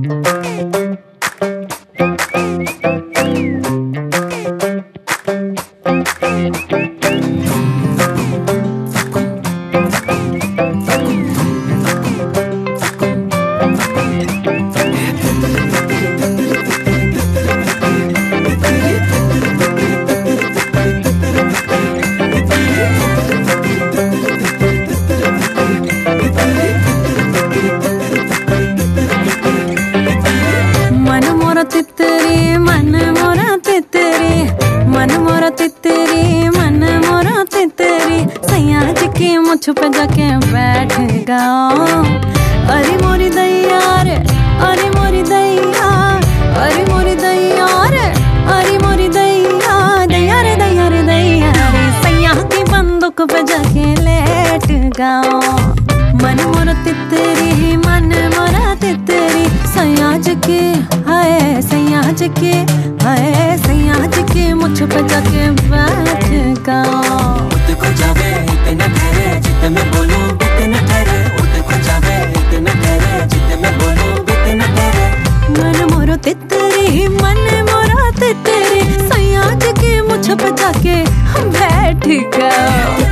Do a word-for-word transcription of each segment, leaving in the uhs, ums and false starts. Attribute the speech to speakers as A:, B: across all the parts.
A: तितरी मन मोरा तितरी मन मोरा तितरी मन मोरा तितरी सैया जी की मुझ पे जाके बैठ गया। अरे मोरी दैया रे अरे मोरी दैया अरे मोरी दैया रे अरे मोरी दैया दैया रे दैया रे दैया रे सैया की बंदूक पे जाके लेट गया। मन मोरा तितरी मन मोरा तितरी सैया जी की हाय सैया जी की हाय सैया जी की मुझ पे जाके बैठ गया।
B: उठ को जावे इतना ठहरे जितने मैं बोलूं इतना ठहरे उठ को जावे इतना ठहरे जितने मैं बोलूं इतना ठहरे।
A: मन मोरा तितरी मन मोरा तितरी सैया जी की मुझ पे जाके बैठ गया।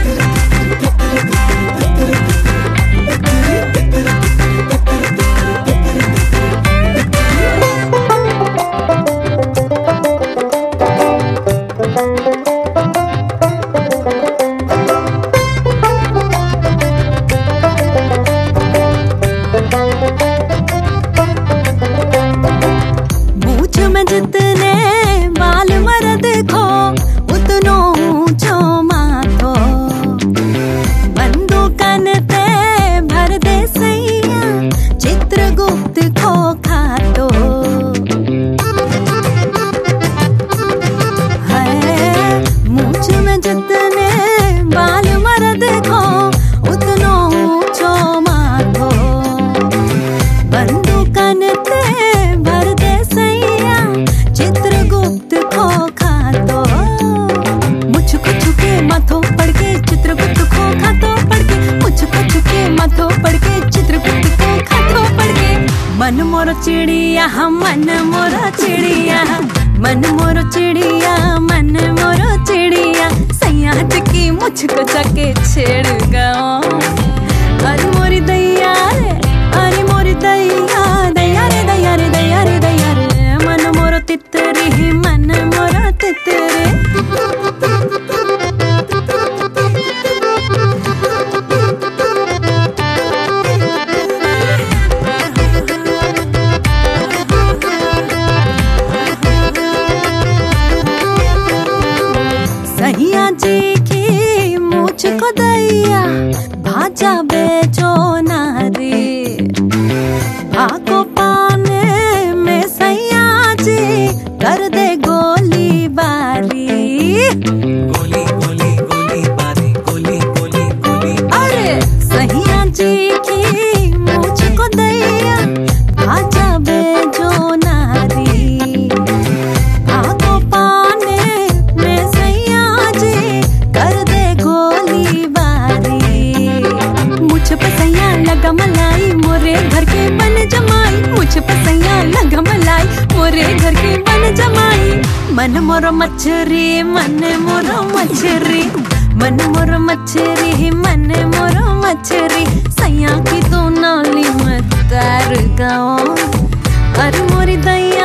A: जितने बाल मर देखो उतनो ऊंचो माथो बंदूकन ते भर दे सैया चित्रगुप्त खो खातो। है मूछ में जितने बाल मर देखो उतनो ऊंचो माथो बंदूकन ते भर दे चित्रगुप्त खो खातो। मुझको छुके माथो पड़ के चित्रगुप्त खो खातो पड़ के मुझको छुके माथो पड़ के चित्रगुप्त खो खातो पड़ के। मन मोर चिड़िया मन मोर चिड़िया मन मोर चिड़िया मन मोर चिड़िया सैया जी की मुझको जाके छेड़ गया। अरे मोरी दैया रे अरे मोरी दैया दैया रे दैया रे दैया रे दैया रे मन मोर तितरी मन मोरा तितरी। सैया जी की मुझको दैया भाजा बेचो नारी भागो पाने में सैया जी कर दे गोली बारी
B: गोली गोली गोली बारी गोली गोली गोली।
A: अरे सैया जी की मुझको दैया भाजा बेचो नारी भागो पाने में सैया जी कर दे गोली बारी। मुझ पे सैया लगा मलाई मोरे घर के बन जमाई मुझ पे सैया लगा मलाई मोरे घर के बन जमाई। मन मोरो मछरी मन मोरो मछरी मन मोरो मछरी मन मोरो मछरी सैया की तो नाली में तैर गया। अरे मोरी दैया